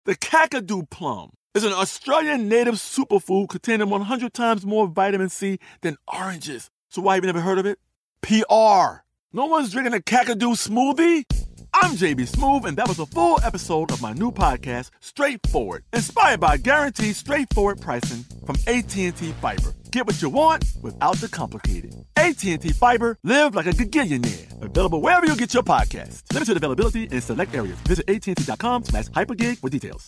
The Kakadu plum is an Australian native superfood containing 100 times more vitamin C than oranges. So why have you never heard of it? PR. No one's drinking a Kakadu smoothie? I'm JB Smoove, and that was a full episode of my new podcast, Straightforward, inspired by guaranteed straightforward pricing from AT&T Fiber. Get what you want without the complicated. AT&T Fiber, live like a gigillionaire. Available wherever you get your podcasts. Limited availability in select areas. Visit AT&T.com/hypergig for details.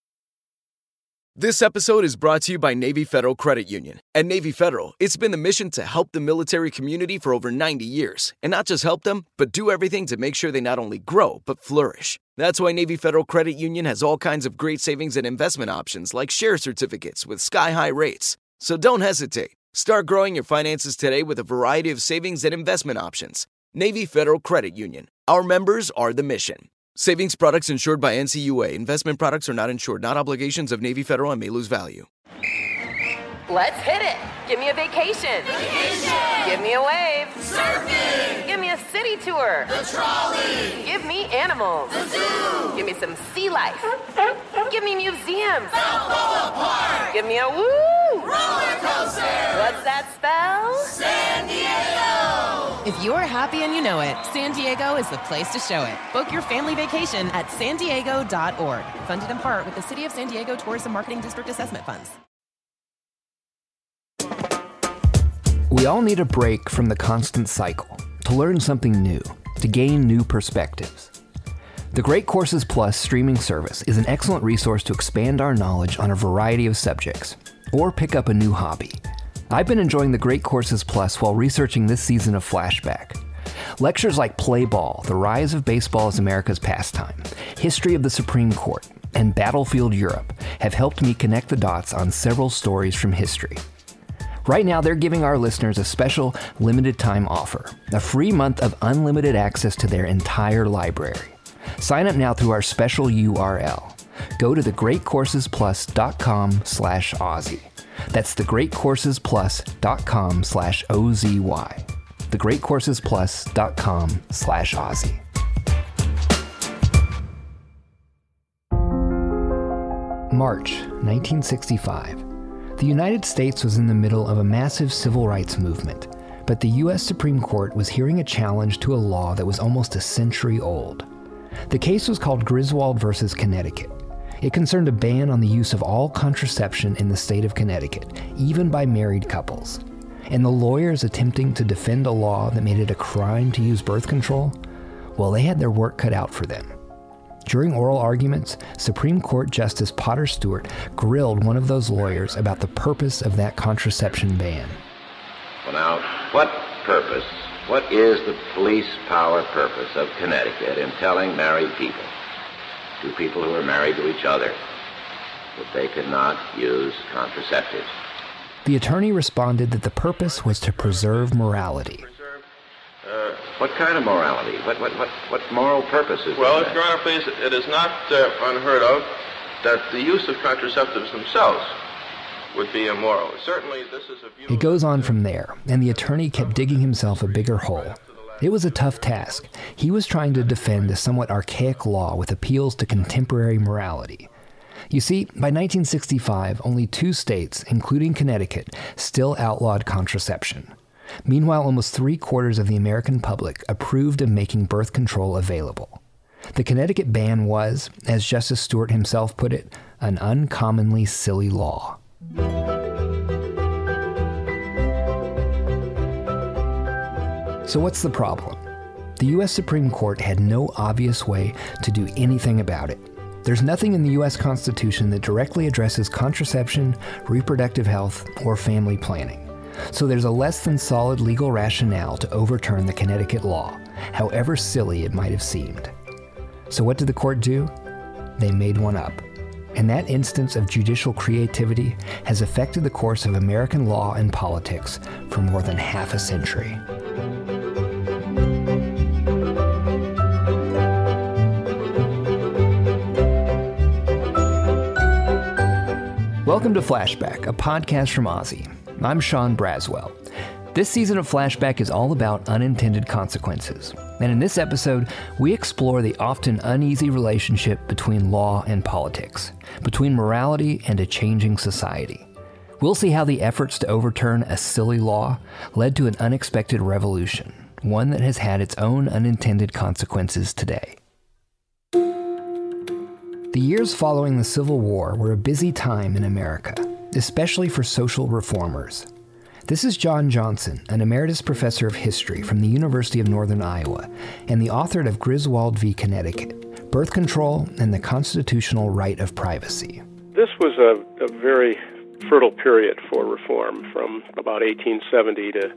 This episode is brought to you by Navy Federal Credit Union. At Navy Federal, it's been the mission to help the military community for over 90 years. And not just help them, but do everything to make sure they not only grow, but flourish. That's why Navy Federal Credit Union has all kinds of great savings and investment options like share certificates with sky-high rates. So don't hesitate. Start growing your finances today with a variety of savings and investment options. Navy Federal Credit Union. Our members are the mission. Savings products insured by NCUA. Investment products are not insured, not obligations of Navy Federal and may lose value. Let's hit it. Give me a vacation. Vacation. Give me a wave. Surfing. Give me a city tour. The trolley. Give me animals. The zoo. Give me some sea life. Give me museums. Balboa Park. Give me a woo. Roller coaster. What's that spell? San Diego. If you're happy and you know it, San Diego is the place to show it. Book your family vacation at sandiego.org. Funded in part with the City of San Diego Tourism Marketing District Assessment Funds. We all need a break from the constant cycle, to learn something new, to gain new perspectives. The Great Courses Plus streaming service is an excellent resource to expand our knowledge on a variety of subjects, or pick up a new hobby. I've been enjoying the Great Courses Plus while researching this season of Flashback. Lectures like Play Ball, The Rise of Baseball as America's Pastime, History of the Supreme Court, and Battlefield Europe have helped me connect the dots on several stories from history. Right now, they're giving our listeners a special limited time offer, a free month of unlimited access to their entire library. Sign up now through our special URL. Go to thegreatcoursesplus.com/Aussie. That's thegreatcoursesplus.com/OZY. thegreatcoursesplus.com/Aussie. March 1965. The United States was in the middle of a massive civil rights movement, but the U.S. Supreme Court was hearing a challenge to a law that was almost a century old. The case was called Griswold versus Connecticut. It concerned a ban on the use of all contraception in the state of Connecticut, even by married couples. And the lawyers attempting to defend a law that made it a crime to use birth control, well, they had their work cut out for them. During oral arguments, Supreme Court Justice Potter Stewart grilled one of those lawyers about the purpose of that contraception ban. Well, now, what is the police power purpose of Connecticut in telling married people, two people who are married to each other, that they could not use contraceptives? The attorney responded that the purpose was to preserve morality. What kind of morality? What moral purpose is Well, that? Your Honor, please, it is not unheard of that the use of contraceptives themselves would be immoral. Certainly, this is a view... It goes on from there, and the attorney kept digging himself a bigger hole. It was a tough task. He was trying to defend a somewhat archaic law with appeals to contemporary morality. You see, by 1965, only 2 states, including Connecticut, still outlawed contraception. Meanwhile, almost 3/4 of the American public approved of making birth control available. The Connecticut ban was, as Justice Stewart himself put it, an uncommonly silly law. So what's the problem? The U.S. Supreme Court had no obvious way to do anything about it. There's nothing in the U.S. Constitution that directly addresses contraception, reproductive health, or family planning. So there's a less than solid legal rationale to overturn the Connecticut law, however silly it might have seemed. So what did the court do? They made one up. And that instance of judicial creativity has affected the course of American law and politics for more than half a century. Welcome to Flashback, a podcast from Aussie. I'm Sean Braswell. This season of Flashback is all about unintended consequences. And in this episode, we explore the often uneasy relationship between law and politics, between morality and a changing society. We'll see how the efforts to overturn a silly law led to an unexpected revolution, one that has had its own unintended consequences today. The years following the Civil War were a busy time in America, especially for social reformers. This is John Johnson, an emeritus professor of history from the University of Northern Iowa, and the author of Griswold v. Connecticut, Birth Control and the Constitutional Right of Privacy. This was a very fertile period for reform from about 1870 to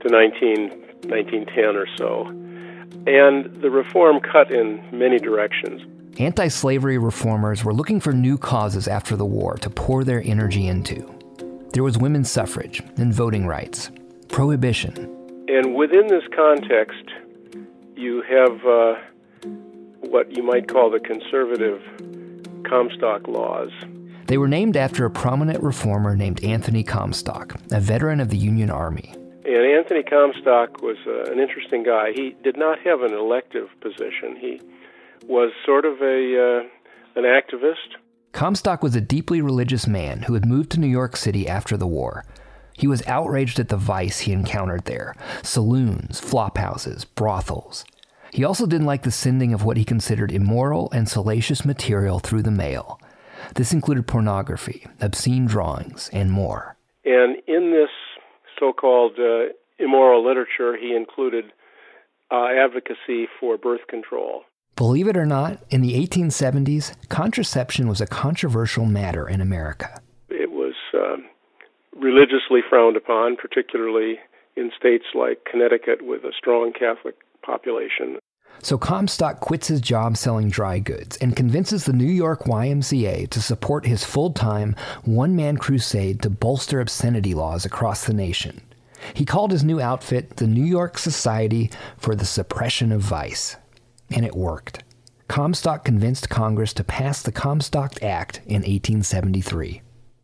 1910 or so. And the reform cut in many directions. Anti-slavery reformers were looking for new causes after the war to pour their energy into. There was women's suffrage and voting rights, prohibition. And within this context, you have what you might call the conservative Comstock laws. They were named after a prominent reformer named Anthony Comstock, a veteran of the Union Army. And Anthony Comstock was an interesting guy. He did not have an elective position. He was sort of an activist. Comstock was a deeply religious man who had moved to New York City after the war. He was outraged at the vice he encountered there: saloons, flophouses, brothels. He also didn't like the sending of what he considered immoral and salacious material through the mail. This included pornography, obscene drawings, and more. And in this so-called immoral literature, he included advocacy for birth control. Believe it or not, in the 1870s, contraception was a controversial matter in America. It was religiously frowned upon, particularly in states like Connecticut with a strong Catholic population. So Comstock quits his job selling dry goods and convinces the New York YMCA to support his full-time, one-man crusade to bolster obscenity laws across the nation. He called his new outfit the New York Society for the Suppression of Vice. And it worked. Comstock convinced Congress to pass the Comstock Act in 1873.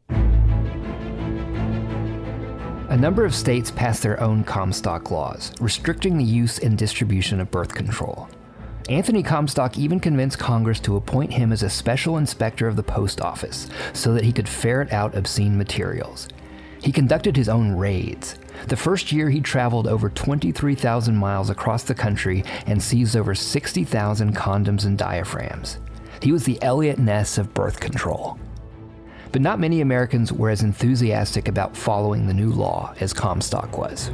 A number of states passed their own Comstock laws, restricting the use and distribution of birth control. Anthony Comstock even convinced Congress to appoint him as a special inspector of the post office so that he could ferret out obscene materials. He conducted his own raids. The first year he traveled over 23,000 miles across the country and seized over 60,000 condoms and diaphragms. He was the Eliot Ness of birth control. But not many Americans were as enthusiastic about following the new law as Comstock was.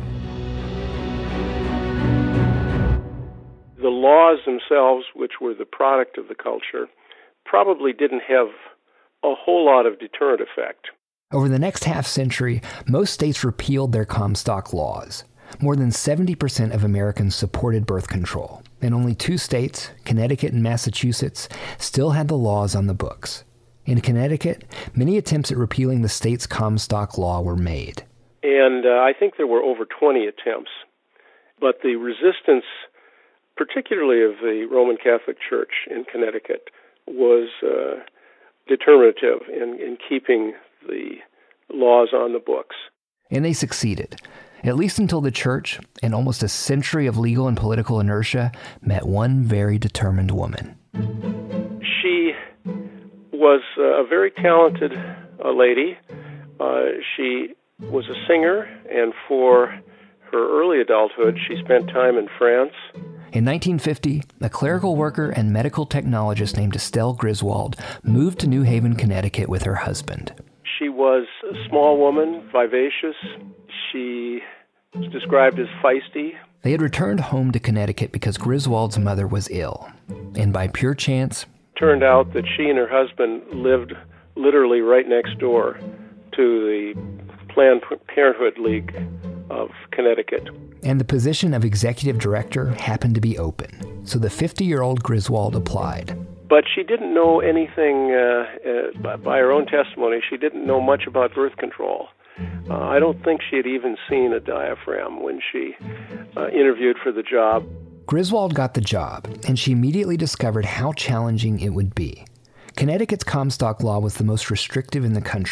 The laws themselves, which were the product of the culture, probably didn't have a whole lot of deterrent effect. Over the next half-century, most states repealed their Comstock laws. More than 70% of Americans supported birth control, and only 2 states, Connecticut and Massachusetts, still had the laws on the books. In Connecticut, many attempts at repealing the state's Comstock law were made. And I think there were over 20 attempts. But the resistance, particularly of the Roman Catholic Church in Connecticut, was determinative in keeping the laws on the books. And they succeeded, at least until the church, and almost a century of legal and political inertia, met one very determined woman. She was a very talented lady. She was a singer, and for her early adulthood, she spent time in France. In 1950, a clerical worker and medical technologist named Estelle Griswold moved to New Haven, Connecticut with her husband. She was a small woman, vivacious. She was described as feisty. They had returned home to Connecticut because Griswold's mother was ill. And by pure chance, turned out that she and her husband lived literally right next door to the Planned Parenthood League of Connecticut. And the position of executive director happened to be open. So the 50-year-old Griswold applied. But she didn't know anything, by her own testimony, she didn't know much about birth control. I don't think she had even seen a diaphragm when she interviewed for the job. Griswold got the job, and she immediately discovered how challenging it would be. Connecticut's Comstock law was the most restrictive in the country,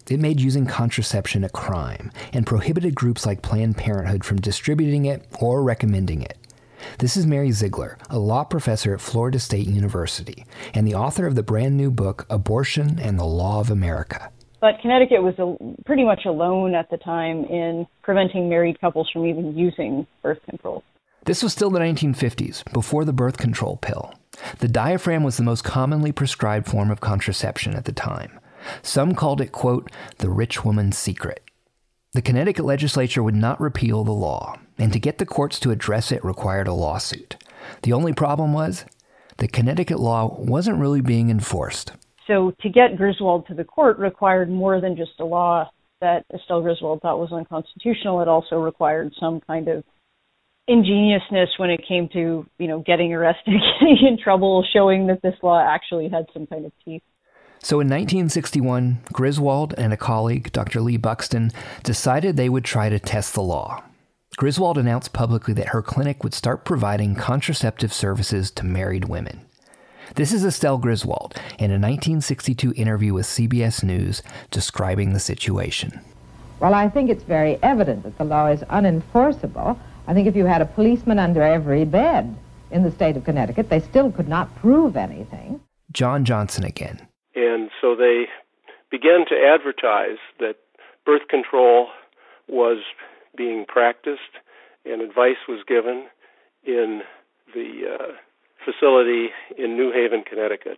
It made using contraception a crime and prohibited groups like Planned Parenthood from distributing it or recommending it. This is Mary Ziegler, a law professor at Florida State University and the author of the brand new book, Abortion and the Law of America. But Connecticut was pretty much alone at the time in preventing married couples from even using birth control. This was still the 1950s, before the birth control pill. The diaphragm was the most commonly prescribed form of contraception at the time. Some called it, quote, the rich woman's secret. The Connecticut legislature would not repeal the law, and to get the courts to address it required a lawsuit. The only problem was, the Connecticut law wasn't really being enforced. So to get Griswold to the court required more than just a law that Estelle Griswold thought was unconstitutional. It also required some kind of ingeniousness when it came to, getting arrested, getting in trouble, showing that this law actually had some kind of teeth. So in 1961, Griswold and a colleague, Dr. Lee Buxton, decided they would try to test the law. Griswold announced publicly that her clinic would start providing contraceptive services to married women. This is Estelle Griswold in a 1962 interview with CBS News describing the situation. Well, I think it's very evident that the law is unenforceable. I think if you had a policeman under every bed in the state of Connecticut, they still could not prove anything. John Johnson again. And so they began to advertise that birth control was being practiced and advice was given in the facility in New Haven, Connecticut.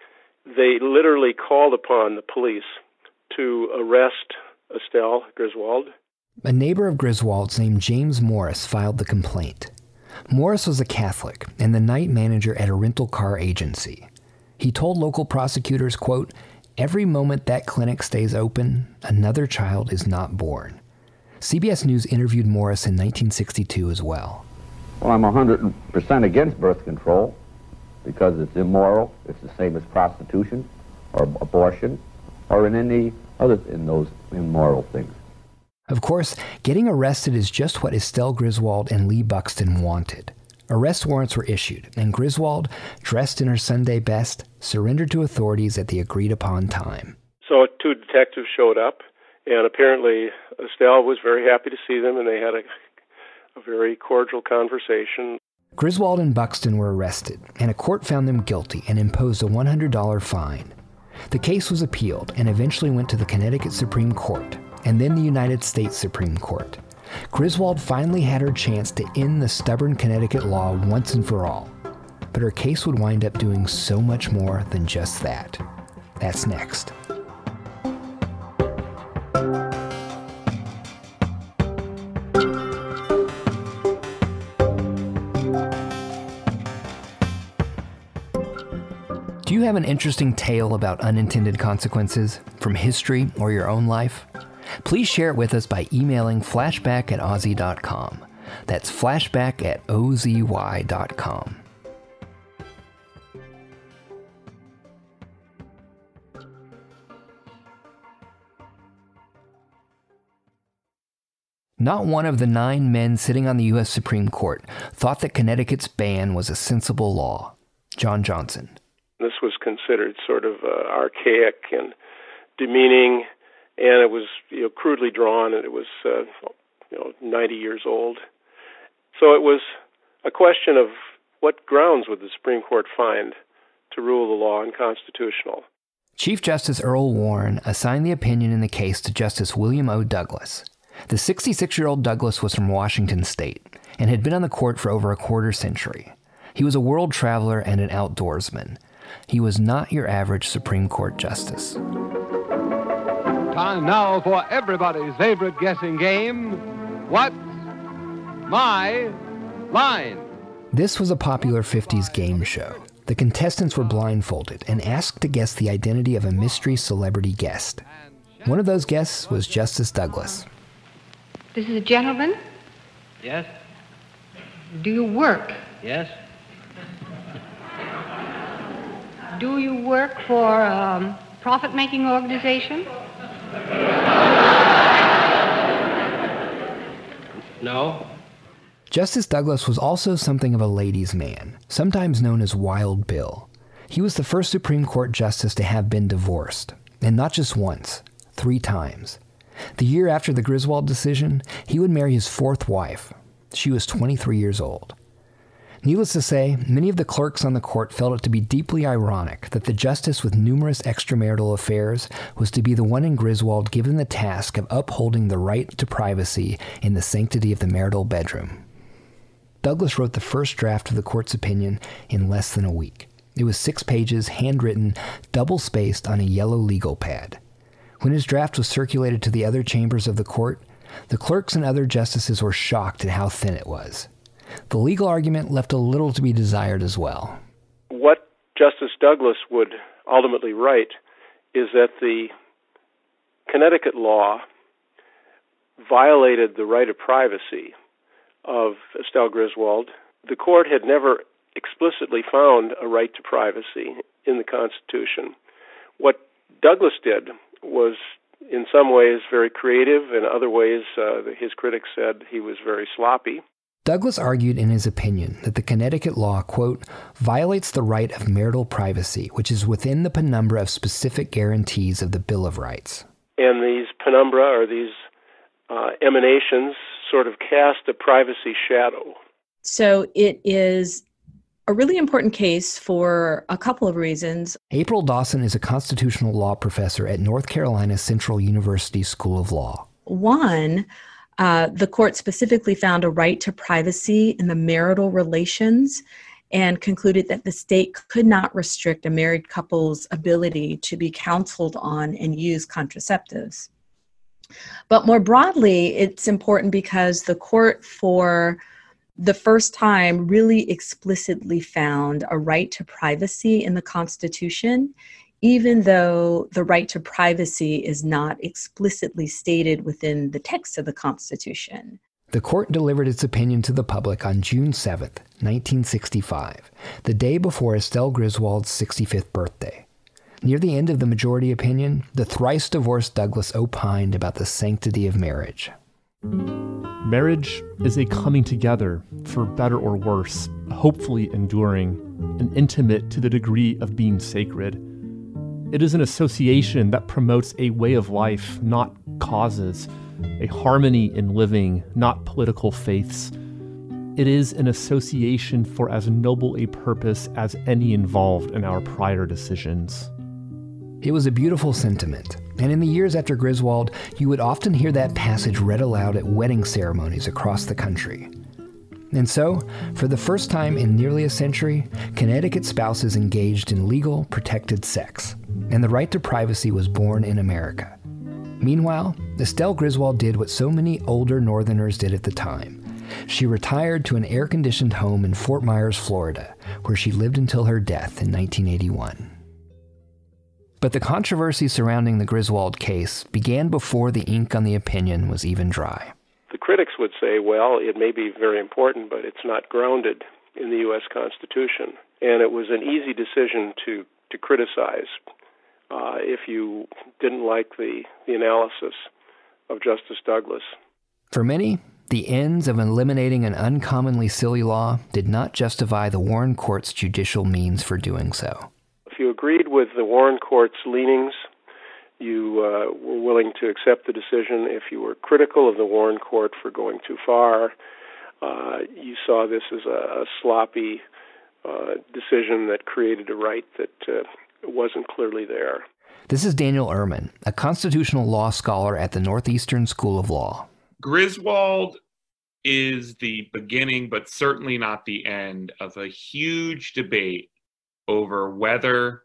They literally called upon the police to arrest Estelle Griswold. A neighbor of Griswold's named James Morris filed the complaint. Morris was a Catholic and the night manager at a rental car agency. He told local prosecutors, quote, every moment that clinic stays open, another child is not born. CBS News interviewed Morris in 1962 as well. Well, I'm 100% against birth control because it's immoral. It's the same as prostitution or abortion or in any other in those immoral things. Of course, getting arrested is just what Estelle Griswold and Lee Buxton wanted. Arrest warrants were issued, and Griswold, dressed in her Sunday best, surrendered to authorities at the agreed-upon time. So 2 detectives showed up, and apparently Estelle was very happy to see them, and they had a very cordial conversation. Griswold and Buxton were arrested, and a court found them guilty and imposed a $100 fine. The case was appealed and eventually went to the Connecticut Supreme Court, and then the United States Supreme Court. Griswold finally had her chance to end the stubborn Connecticut law once and for all. But her case would wind up doing so much more than just that. That's next. Do you have an interesting tale about unintended consequences from history or your own life? Please share it with us by emailing flashback@ozy.com. That's flashback@ozy.com. Not one of the 9 men sitting on the U.S. Supreme Court thought that Connecticut's ban was a sensible law. John Johnson. This was considered sort of archaic and demeaning, and it was crudely drawn, and it was 90 years old. So it was a question of what grounds would the Supreme Court find to rule the law unconstitutional. Chief Justice Earl Warren assigned the opinion in the case to Justice William O. Douglas. The 66-year-old Douglas was from Washington State and had been on the court for over a quarter century. He was a world traveler and an outdoorsman. He was not your average Supreme Court justice. Time now for everybody's favorite guessing game, What's My Line? This was a popular 50s game show. The contestants were blindfolded and asked to guess the identity of a mystery celebrity guest. One of those guests was Justice Douglas. This is a gentleman? Yes. Do you work? Yes. Do you work for a profit-making organization? No. Justice Douglas was also something of a ladies' man, sometimes known as Wild Bill. He was the first Supreme Court justice to have been divorced, and not just once, 3 times. The year after the Griswold decision, he would marry his 4th wife. She was 23 years old. Needless to say, many of the clerks on the court felt it to be deeply ironic that the justice with numerous extramarital affairs was to be the one in Griswold given the task of upholding the right to privacy in the sanctity of the marital bedroom. Douglas wrote the first draft of the court's opinion in less than a week. It was 6 pages, handwritten, double-spaced on a yellow legal pad. When his draft was circulated to the other chambers of the court, the clerks and other justices were shocked at how thin it was. The legal argument left a little to be desired as well. What Justice Douglas would ultimately write is that the Connecticut law violated the right of privacy of Estelle Griswold. The court had never explicitly found a right to privacy in the Constitution. What Douglas did was in some ways very creative, in other ways his critics said he was very sloppy. Douglas argued in his opinion that the Connecticut law, quote, violates the right of marital privacy, which is within the penumbra of specific guarantees of the Bill of Rights. And these penumbra, or these emanations, sort of cast a privacy shadow. So it is a really important case for a couple of reasons. April Dawson is a constitutional law professor at North Carolina Central University School of Law. One, the court specifically found a right to privacy in the marital relations and concluded that the state could not restrict a married couple's ability to be counseled on and use contraceptives. But more broadly, it's important because the court, for the first time, really explicitly found a right to privacy in the Constitution, even though the right to privacy is not explicitly stated within the text of the Constitution. The court delivered its opinion to the public on June 7th, 1965, the day before Estelle Griswold's 65th birthday. Near the end of the majority opinion, the thrice-divorced Douglas opined about the sanctity of marriage. Marriage is a coming together, for better or worse, hopefully enduring, and intimate to the degree of being sacred. It is an association that promotes a way of life, not causes, a harmony in living, not political faiths. It is an association for as noble a purpose as any involved in our prior decisions. It was a beautiful sentiment, and in the years after Griswold, you would often hear that passage read aloud at wedding ceremonies across the country. And so, for the first time in nearly a century, Connecticut spouses engaged in legal, protected sex, and the right to privacy was born in America. Meanwhile, Estelle Griswold did what so many older Northerners did at the time. She retired to an air-conditioned home in Fort Myers, Florida, where she lived until her death in 1981. But the controversy surrounding the Griswold case began before the ink on the opinion was even dry. The critics would say, well, it may be very important, but it's not grounded in the U.S. Constitution. And it was an easy decision to criticize if you didn't like the analysis of Justice Douglas. For many, the ends of eliminating an uncommonly silly law did not justify the Warren Court's judicial means for doing so. If you agreed with the Warren Court's leanings, you were willing to accept the decision. If you were critical of the Warren Court for going too far, you saw this as a sloppy decision that created a right that wasn't clearly there. This is Daniel Ehrman, a constitutional law scholar at the Northeastern School of Law. Griswold is the beginning, but certainly not the end, of a huge debate over whether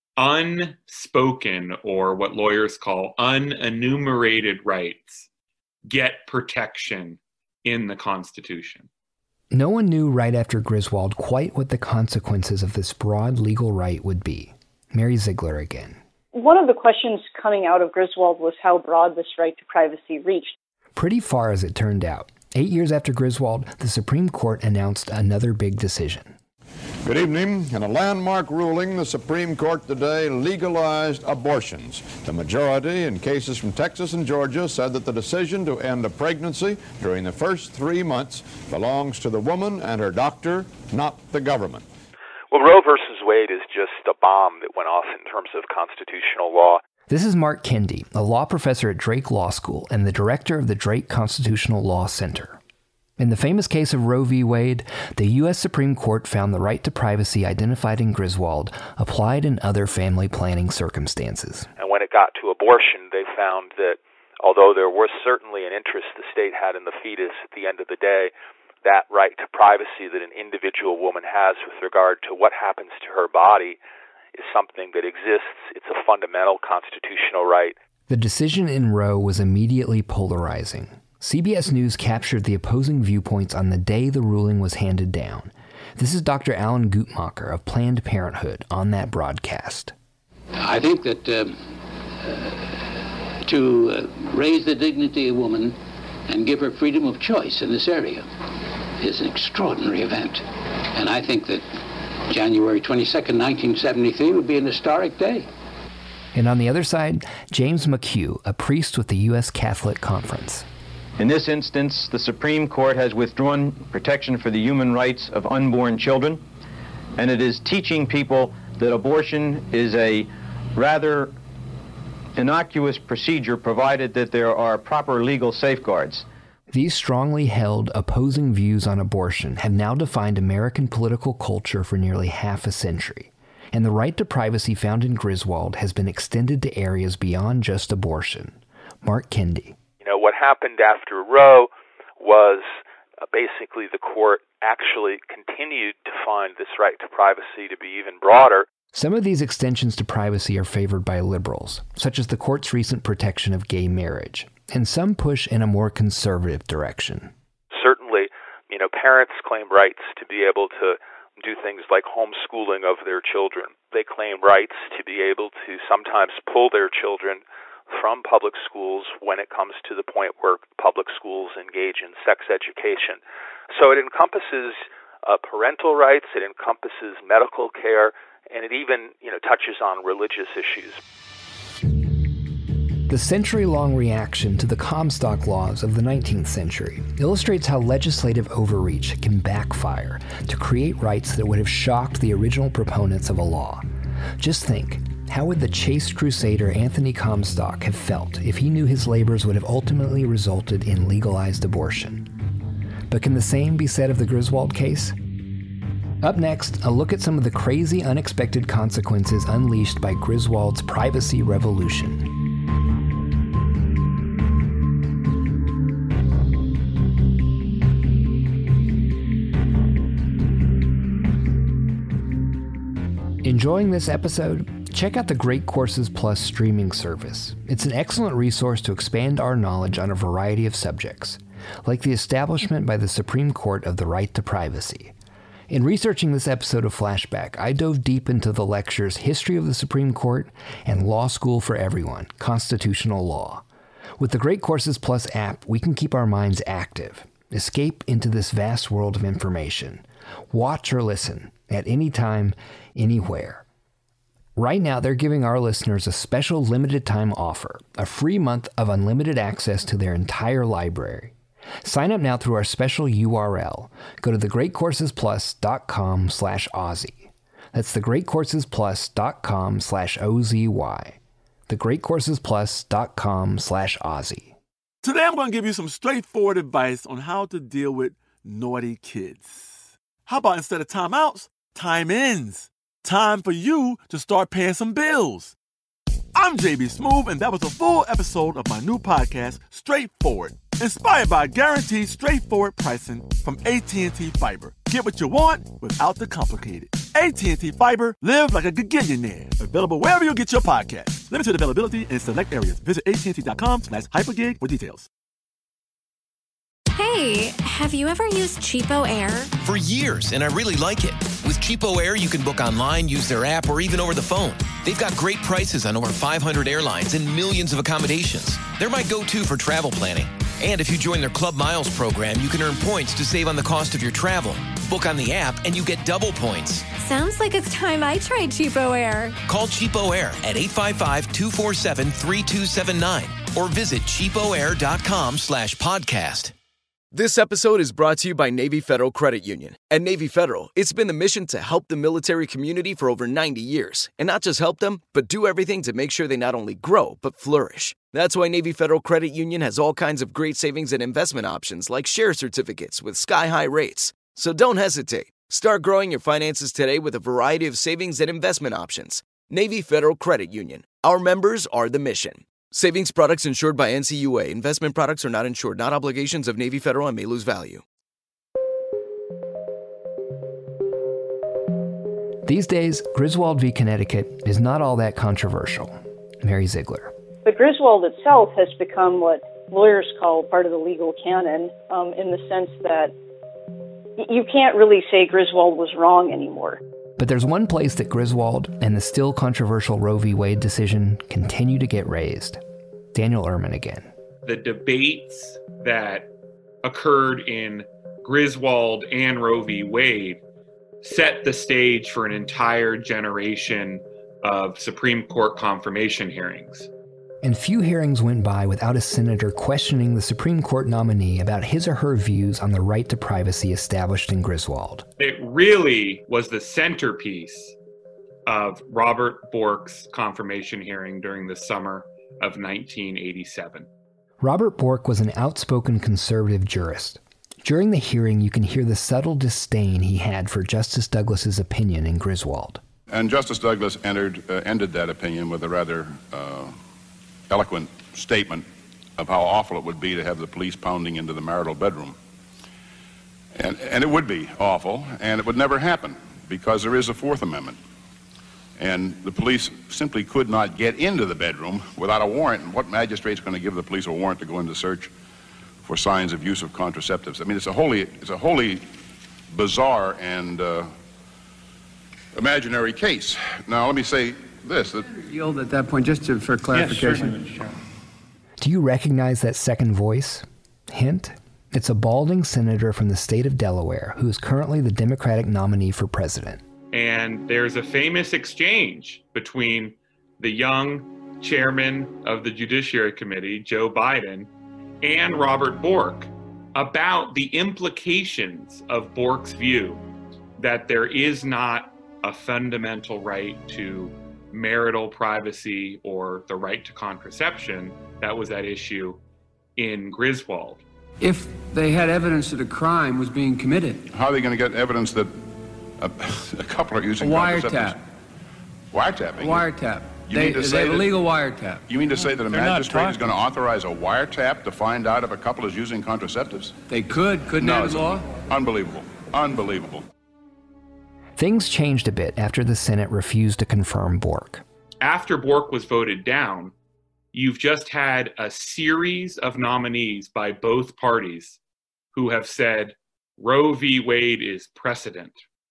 unspoken, or what lawyers call unenumerated rights, get protection in the Constitution. No one knew right after Griswold quite what the consequences of this broad legal right would be. Mary Ziegler again. One of the questions coming out of Griswold was how broad this right to privacy reached. Pretty far, as it turned out. 8 years after Griswold, the Supreme Court announced another big decision. Good evening. In a landmark ruling, the Supreme Court today legalized abortions. The majority in cases from Texas and Georgia said that the decision to end a pregnancy during the first 3 months belongs to the woman and her doctor, not the government. Well, Roe versus Wade is just a bomb that went off in terms of constitutional law. This is Mark Kendi, a law professor at Drake Law School and the director of the Drake Constitutional Law Center. In the famous case of Roe v. Wade, the U.S. Supreme Court found the right to privacy identified in Griswold applied in other family planning circumstances. And when it got to abortion, they found that although there was certainly an interest the state had in the fetus at the end of the day, that right to privacy that an individual woman has with regard to what happens to her body is something that exists. It's a fundamental constitutional right. The decision in Roe was immediately polarizing. CBS News captured the opposing viewpoints on the day the ruling was handed down. This is Dr. Alan Guttmacher of Planned Parenthood on that broadcast. I think that to raise the dignity of woman and give her freedom of choice in this area is an extraordinary event. And I think that January 22nd, 1973 would be an historic day. And on the other side, James McHugh, a priest with the U.S. Catholic Conference. In this instance, the Supreme Court has withdrawn protection for the human rights of unborn children, and it is teaching people that abortion is a rather innocuous procedure provided that there are proper legal safeguards. These strongly held opposing views on abortion have now defined American political culture for nearly half a century, and the right to privacy found in Griswold has been extended to areas beyond just abortion. Mark Kendi. You know, what happened after Roe was basically the court actually continued to find this right to privacy to be even broader. Some of these extensions to privacy are favored by liberals, such as the court's recent protection of gay marriage, and some push in a more conservative direction. Certainly, you know, parents claim rights to be able to do things like homeschooling of their children. They claim rights to be able to sometimes pull their children from public schools when it comes to the point where public schools engage in sex education. So it encompasses parental rights, it encompasses medical care, and it even, you know, touches on religious issues. The century-long reaction to the Comstock laws of the 19th century illustrates how legislative overreach can backfire to create rights that would have shocked the original proponents of a law. Just think, how would the chaste crusader Anthony Comstock have felt if he knew his labors would have ultimately resulted in legalized abortion? But can the same be said of the Griswold case? Up next, a look at some of the crazy, unexpected consequences unleashed by Griswold's privacy revolution. Enjoying this episode? Check out the Great Courses Plus streaming service. It's an excellent resource to expand our knowledge on a variety of subjects, like the establishment by the Supreme Court of the right to privacy. In researching this episode of Flashback, I dove deep into the lectures History of the Supreme Court and Law School for Everyone, Constitutional Law. With the Great Courses Plus app, we can keep our minds active, escape into this vast world of information, watch or listen at any time, anywhere. Right now, they're giving our listeners a special limited time offer, a free month of unlimited access to their entire library. Sign up now through our special URL. Go to thegreatcoursesplus.com/Aussie. That's thegreatcoursesplus.com/OZY. thegreatcoursesplus.com/Aussie. Today I'm going to give you some straightforward advice on how to deal with naughty kids. How about instead of timeouts, time-ins? Time for you to start paying some bills. I'm JB Smoove, and that was a full episode of my new podcast, Straightforward, inspired by guaranteed straightforward pricing from AT&T Fiber. Get what you want without the complicated. AT&T Fiber, live like a gigillionaire. Available wherever you get your podcast. Limited availability in select areas. Visit AT&T.com/hypergig for details. Hey, have you ever used Cheapo Air? For years, and I really like it. With Cheapo Air, you can book online, use their app, or even over the phone. They've got great prices on over 500 airlines and millions of accommodations. They're my go-to for travel planning. And if you join their Club Miles program, you can earn points to save on the cost of your travel. Book on the app, and you get double points. Sounds like it's time I tried Cheapo Air. Call Cheapo Air at 855-247-3279 or visit cheapoair.com/podcast. This episode is brought to you by Navy Federal Credit Union. At Navy Federal, it's been the mission to help the military community for over 90 years. And not just help them, but do everything to make sure they not only grow, but flourish. That's why Navy Federal Credit Union has all kinds of great savings and investment options like share certificates with sky-high rates. So don't hesitate. Start growing your finances today with a variety of savings and investment options. Navy Federal Credit Union. Our members are the mission. Savings products insured by NCUA. Investment products are not insured, not obligations of Navy Federal and may lose value. These days, Griswold v. Connecticut is not all that controversial. Mary Ziegler. But Griswold itself has become what lawyers call part of the legal canon, in the sense that you can't really say Griswold was wrong anymore. But there's one place that Griswold and the still controversial Roe v. Wade decision continue to get raised. Daniel Ehrman again. The debates that occurred in Griswold and Roe v. Wade set the stage for an entire generation of Supreme Court confirmation hearings. And few hearings went by without a senator questioning the Supreme Court nominee about his or her views on the right to privacy established in Griswold. It really was the centerpiece of Robert Bork's confirmation hearing during the summer of 1987. Robert Bork was an outspoken conservative jurist. During the hearing, you can hear the subtle disdain he had for Justice Douglas's opinion in Griswold. And Justice Douglas ended that opinion with a rather eloquent statement of how awful it would be to have the police pounding into the marital bedroom. And it would be awful, and it would never happen, because there is a Fourth Amendment. And the police simply could not get into the bedroom without a warrant. And what magistrate's going to give the police a warrant to go in to search for signs of use of contraceptives? I mean, it's a wholly bizarre and imaginary case. Now, let me say this. Yield at that point, just for clarification. Yes, do you recognize that second voice? Hint? It's a balding senator from the state of Delaware who is currently the Democratic nominee for president. And there's a famous exchange between the young chairman of the Judiciary Committee, Joe Biden, and Robert Bork about the implications of Bork's view that there is not a fundamental right to marital privacy or the right to contraception that was at issue in Griswold. If they had evidence that a crime was being committed. How are they going to get evidence that a couple are using contraceptives? Wiretapping? Wiretap. They have a legal wiretap. You mean to say that a magistrate is going to authorize a wiretap to find out if a couple is using contraceptives? They couldn't they, law? Unbelievable. Unbelievable. Things changed a bit after the Senate refused to confirm Bork. After Bork was voted down, you've just had a series of nominees by both parties who have said Roe v. Wade is precedent.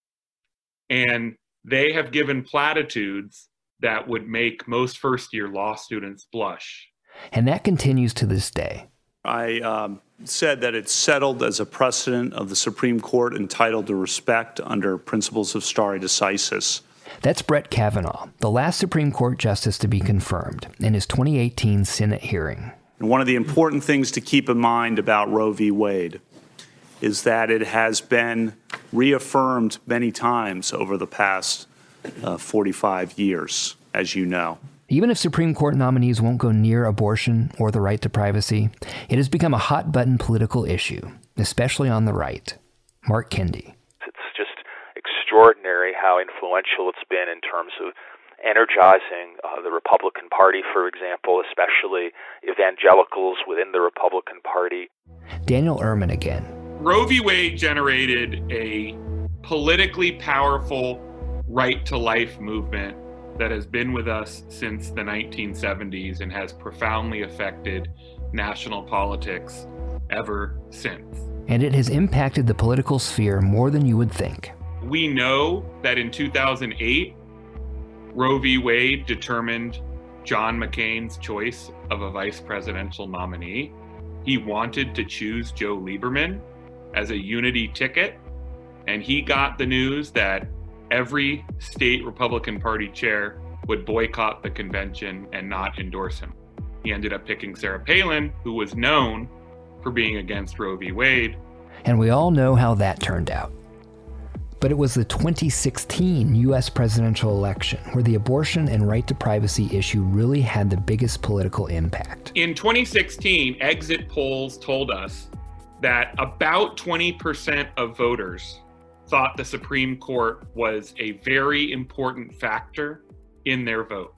And they have given platitudes that would make most first-year law students blush. And that continues to this day. I said that it's settled as a precedent of the Supreme Court entitled to respect under principles of stare decisis. That's Brett Kavanaugh, the last Supreme Court justice to be confirmed in his 2018 Senate hearing. And one of the important things to keep in mind about Roe v. Wade is that it has been reaffirmed many times over the past 45 years, as you know. Even if Supreme Court nominees won't go near abortion or the right to privacy, it has become a hot-button political issue, especially on the right. Mark Kendi. It's just extraordinary how influential it's been in terms of energizing the Republican Party, for example, especially evangelicals within the Republican Party. Daniel Ehrman again. Roe v. Wade generated a politically powerful right-to-life movement that has been with us since the 1970s and has profoundly affected national politics ever since. And it has impacted the political sphere more than you would think. We know that in 2008, Roe v. Wade determined John McCain's choice of a vice presidential nominee. He wanted to choose Joe Lieberman as a unity ticket, and he got the news that every state Republican Party chair would boycott the convention and not endorse him. He ended up picking Sarah Palin, who was known for being against Roe v. Wade. And we all know how that turned out. But it was the 2016 U.S. presidential election where the abortion and right to privacy issue really had the biggest political impact. In 2016, exit polls told us that about 20% of voters thought the Supreme Court was a very important factor in their vote.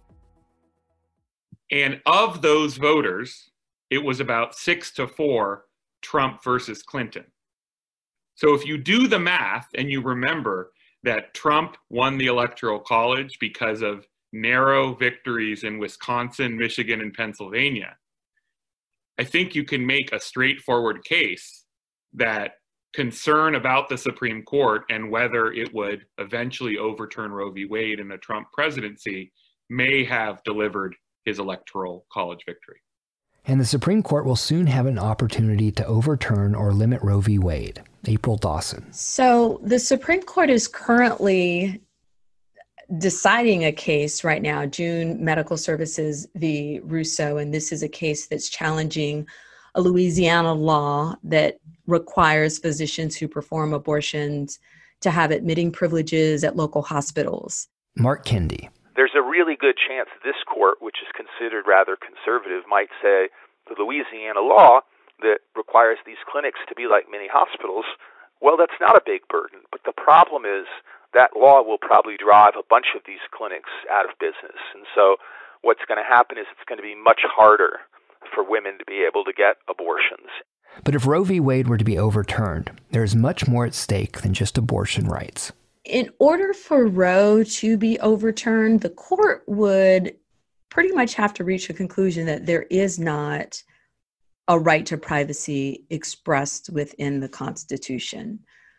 And of those voters, it was about 6-4 Trump versus Clinton. So if you do the math and you remember that Trump won the Electoral College because of narrow victories in Wisconsin, Michigan, and Pennsylvania, I think you can make a straightforward case that concern about the Supreme Court and whether it would eventually overturn Roe v. Wade in a Trump presidency may have delivered his Electoral College victory. And the Supreme Court will soon have an opportunity to overturn or limit Roe v. Wade. April Dawson. So the Supreme Court is currently deciding a case right now, June Medical Services v. Russo, and this is a case that's challenging a Louisiana law that requires physicians who perform abortions to have admitting privileges at local hospitals. Mark Kendi. There's a really good chance this court, which is considered rather conservative, might say the Louisiana law that requires these clinics to be like mini hospitals, well, that's not a big burden. But the problem is that law will probably drive a bunch of these clinics out of business. And so what's going to happen is it's going to be much harder for women to be able to get abortions. But if Roe v. Wade were to be overturned, there's much more at stake than just abortion rights. In order for Roe to be overturned, the court would pretty much have to reach a conclusion that there is not a right to privacy expressed within the Constitution.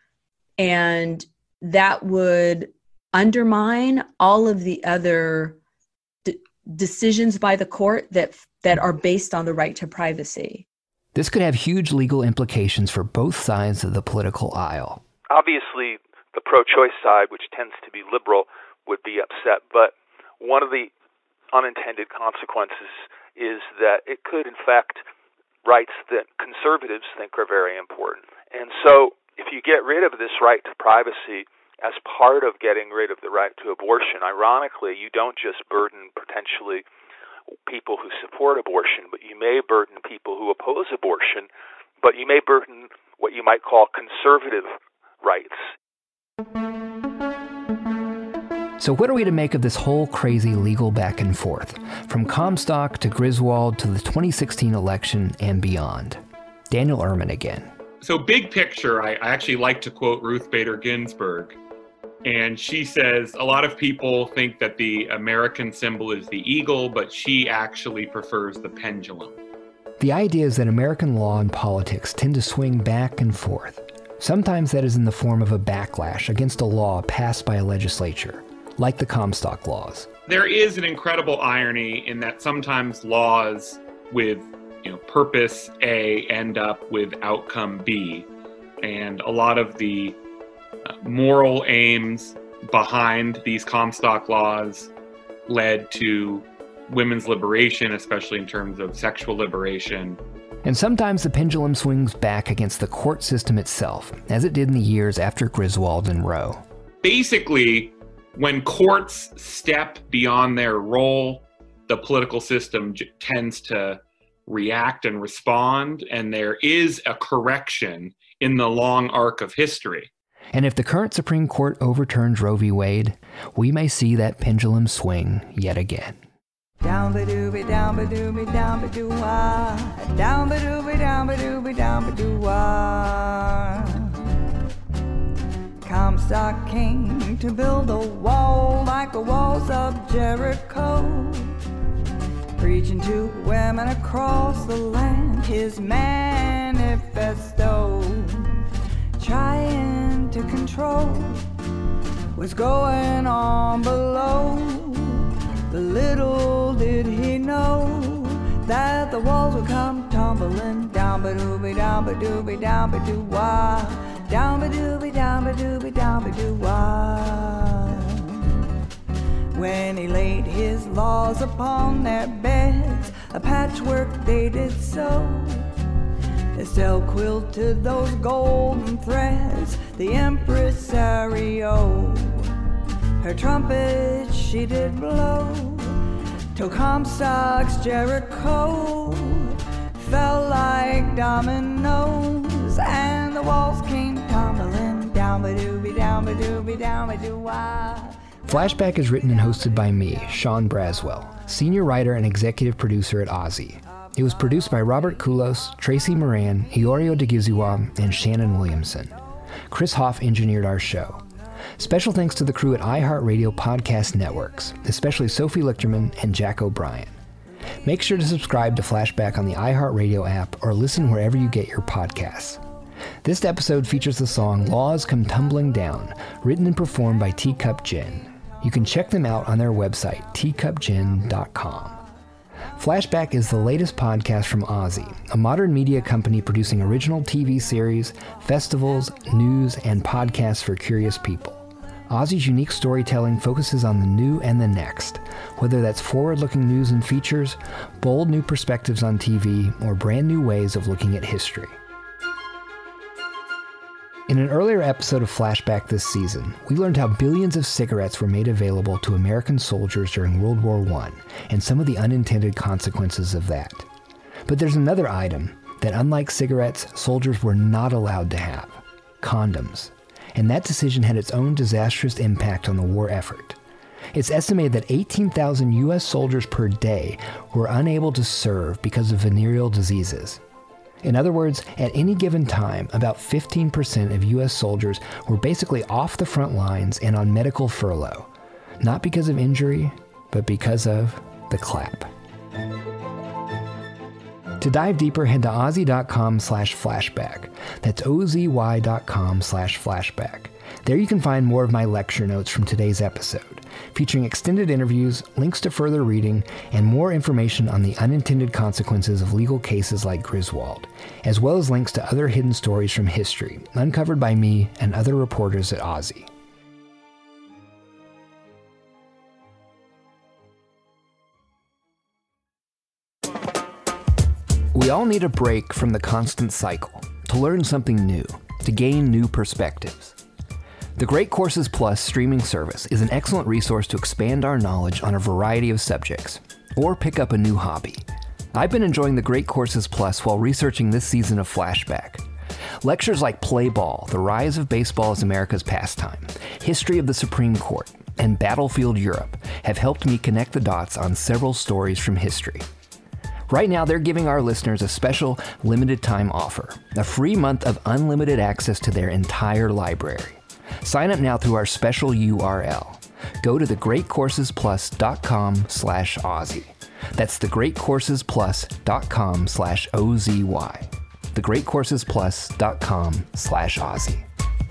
And that would undermine all of the other decisions by the court that are based on the right to privacy. This could have huge legal implications for both sides of the political aisle. Obviously, the pro-choice side, which tends to be liberal, would be upset. But one of the unintended consequences is that it could infect rights that conservatives think are very important. And so if you get rid of this right to privacy as part of getting rid of the right to abortion, ironically, you don't just burden potentially people who support abortion, but you may burden people who oppose abortion, but you may burden what you might call conservative rights. So what are we to make of this whole crazy legal back and forth, from Comstock to Griswold to the 2016 election and beyond? Daniel Ehrman again. So big picture, I actually like to quote Ruth Bader Ginsburg. And she says, a lot of people think that the American symbol is the eagle, but she actually prefers the pendulum. The idea is that American law and politics tend to swing back and forth. Sometimes that is in the form of a backlash against a law passed by a legislature, like the Comstock laws. There is an incredible irony in that sometimes laws with purpose A end up with outcome B. And a lot of the moral aims behind these Comstock laws led to women's liberation, especially in terms of sexual liberation. And sometimes the pendulum swings back against the court system itself, as it did in the years after Griswold and Roe. Basically, when courts step beyond their role, the political system tends to react and respond, and there is a correction in the long arc of history. And if the current Supreme Court overturns Roe v. Wade, we may see that pendulum swing yet again. Down-ba-dooby, down-ba-dooby, down-ba-doo-wah. Down-ba-dooby, down-ba-dooby, down-ba-doo-wah. Comstock came to build a wall like the walls of Jericho, preaching to women across the land his manifesto, trying to control what's going on below. But little did he know that the walls would come tumbling down, ba-dooby, down, ba-dooby, down, ba-doo-wah. Down, ba-dooby, down, ba-dooby, down, ba-doo-wah. When he laid his laws upon their beds, a patchwork they did sew, Estelle quilted those golden threads, the impresario. Her trumpet she did blow, till Comstock's Jericho fell like dominoes, and the walls came tumbling down, ba-dooby down, ba-dooby down, ba-doo-wah. Flashback is written and hosted by me, Sean Braswell, senior writer and executive producer at OZY. It was produced by Robert Kulos, Tracy Moran, Iorio de Guzua, and Shannon Williamson. Chris Hoff engineered our show. Special thanks to the crew at iHeartRadio Podcast Networks, especially Sophie Lichterman and Jack O'Brien. Make sure to subscribe to Flashback on the iHeartRadio app or listen wherever you get your podcasts. This episode features the song Laws Come Tumbling Down, written and performed by Teacup Gin. You can check them out on their website, teacupgin.com. Flashback is the latest podcast from OZY, a modern media company producing original TV series, festivals, news, and podcasts for curious people. OZY's unique storytelling focuses on the new and the next, whether that's forward-looking news and features, bold new perspectives on TV, or brand new ways of looking at history. In an earlier episode of Flashback this season, we learned how billions of cigarettes were made available to American soldiers during World War I, and some of the unintended consequences of that. But there's another item that, unlike cigarettes, soldiers were not allowed to have: condoms. And that decision had its own disastrous impact on the war effort. It's estimated that 18,000 U.S. soldiers per day were unable to serve because of venereal diseases. In other words, at any given time, about 15% of U.S. soldiers were basically off the front lines and on medical furlough, not because of injury, but because of the clap. To dive deeper, head to ozy.com/flashback. That's ozy.com/flashback. There you can find more of my lecture notes from today's episode, featuring extended interviews, links to further reading, and more information on the unintended consequences of legal cases like Griswold, as well as links to other hidden stories from history, uncovered by me and other reporters at OZY. We all need a break from the constant cycle, to learn something new, to gain new perspectives. The Great Courses Plus streaming service is an excellent resource to expand our knowledge on a variety of subjects, or pick up a new hobby. I've been enjoying the Great Courses Plus while researching this season of Flashback. Lectures like Play Ball, The Rise of Baseball as America's Pastime, History of the Supreme Court, and Battlefield Europe have helped me connect the dots on several stories from history. Right now, they're giving our listeners a special limited time offer, a free month of unlimited access to their entire library. Sign up now through our special URL. Go to thegreatcoursesplus.com/OZY. That's thegreatcoursesplus.com/OZY. thegreatcoursesplus.com/OZY.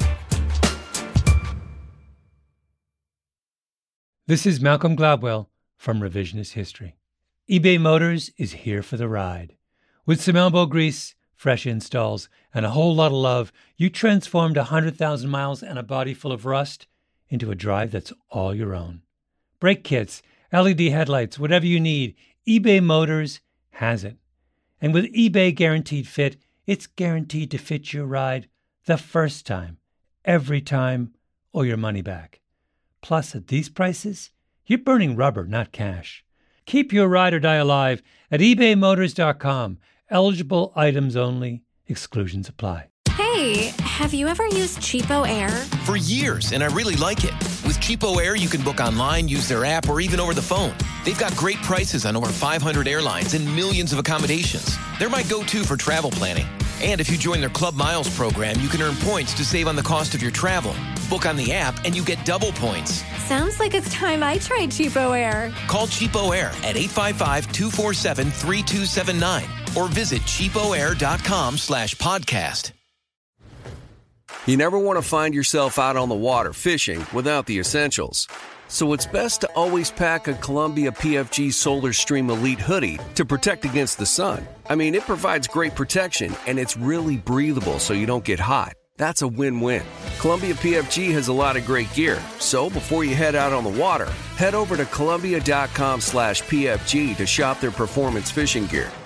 This is Malcolm Gladwell from Revisionist History. eBay Motors is here for the ride. With some elbow grease, fresh installs, and a whole lot of love, you transformed 100,000 miles and a body full of rust into a drive that's all your own. Brake kits, LED headlights, whatever you need, eBay Motors has it. And with eBay Guaranteed Fit, it's guaranteed to fit your ride the first time, every time, or your money back. Plus, at these prices, you're burning rubber, not cash. Keep your ride or die alive at ebaymotors.com. Eligible items only. Exclusions apply. Hey, have you ever used Cheapo Air? For years, and I really like it. With Cheapo Air, you can book online, use their app, or even over the phone. They've got great prices on over 500 airlines and millions of accommodations. They're my go-to for travel planning. And if you join their Club Miles program, you can earn points to save on the cost of your travel. Book on the app and you get double points. Sounds like it's time I tried Cheapo Air. Call Cheapo Air at 855-247-3279 or visit cheapoair.com/podcast. You never want to find yourself out on the water fishing without the essentials. So it's best to always pack a Columbia PFG Solar Stream Elite hoodie to protect against the sun. I mean, it provides great protection and it's really breathable so you don't get hot. That's a win-win. Columbia PFG has a lot of great gear. So before you head out on the water, head over to Columbia.com/PFG to shop their performance fishing gear.